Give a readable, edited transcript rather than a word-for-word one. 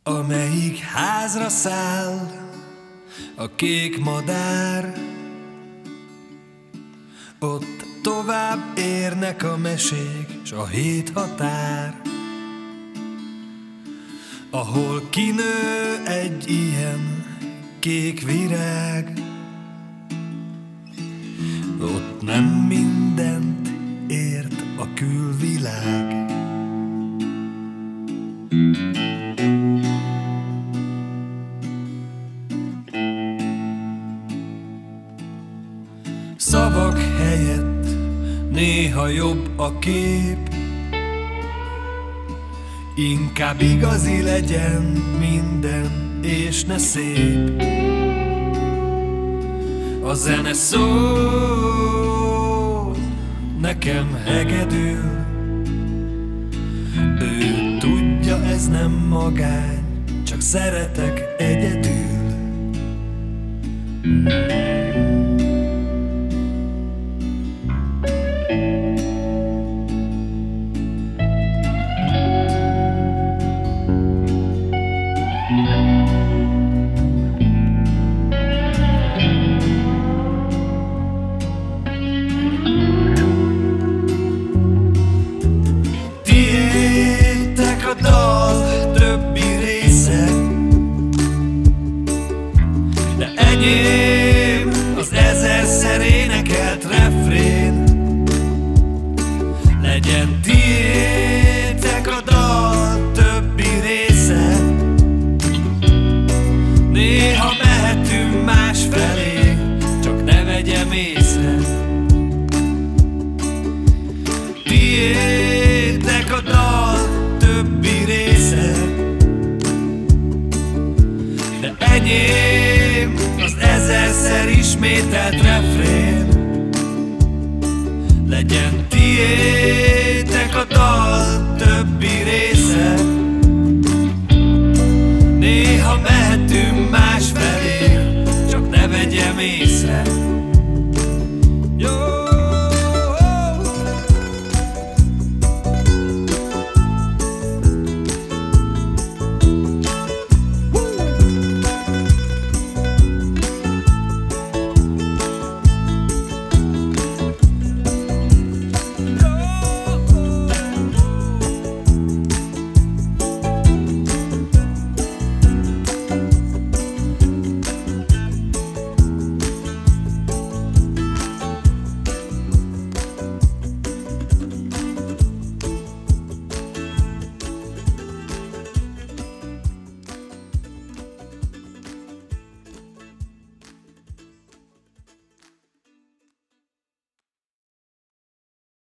Amelyik házra száll a kék madár, ott tovább érnek a mesék s a hét határ. Ahol kinő egy ilyen kék virág, ott nem mindent ért a külvilág. Szavak helyett néha jobb a kép, inkább igazi legyen minden, és ne szép. A zene szól nekem hegedül, ő tudja, ez nem magány, csak szeretek egyedül. Tiétek a dal többi része, de enyém az ezerszer énekelt refrén. Legyen tiétek a dal többi része, néha mehetünk másfelé, csak ne vegyem észre. Tiétek a dal többi része, de enyém az ezerszer ismételt refrén. Legyen tiétek a dal többi része, néha mehetünk másfelé, csak ne vegyem észre.